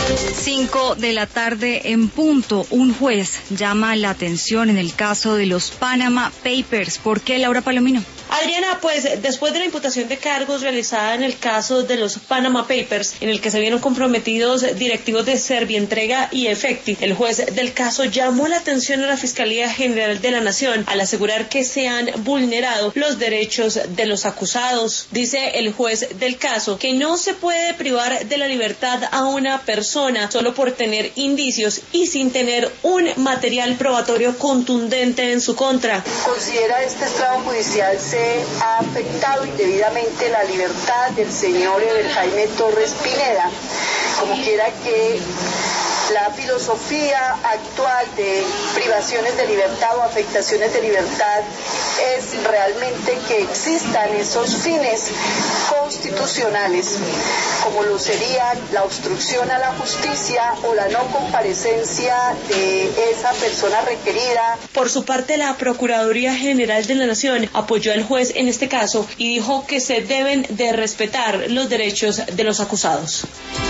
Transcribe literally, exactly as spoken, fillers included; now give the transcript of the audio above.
Cinco de la tarde en punto. Un juez llama la atención en el caso de los Panama Papers. ¿Por qué, Laura Palomino? Adriana, pues después de la imputación de cargos realizada en el caso de los Panama Papers, en el que se vieron comprometidos directivos de Servientrega y Efecti, el juez del caso llamó la atención a la Fiscalía General de la Nación al asegurar que se han vulnerado los derechos de los acusados. Dice el juez del caso que no se puede privar de la libertad a una persona solo por tener indicios y sin tener un material probatorio contundente en su contra. Considera este estrado judicial se ha afectado indebidamente la libertad del señor Eber Jaime Torres Pineda, como quiera que la filosofía actual de privaciones de libertad o afectaciones de libertad es realmente que existan esos fines constitucionales, como lo sería la obstrucción a la justicia o la no comparecencia de esa persona requerida. Por su parte, la Procuraduría General de la Nación apoyó al juez en este caso y dijo que se deben de respetar los derechos de los acusados.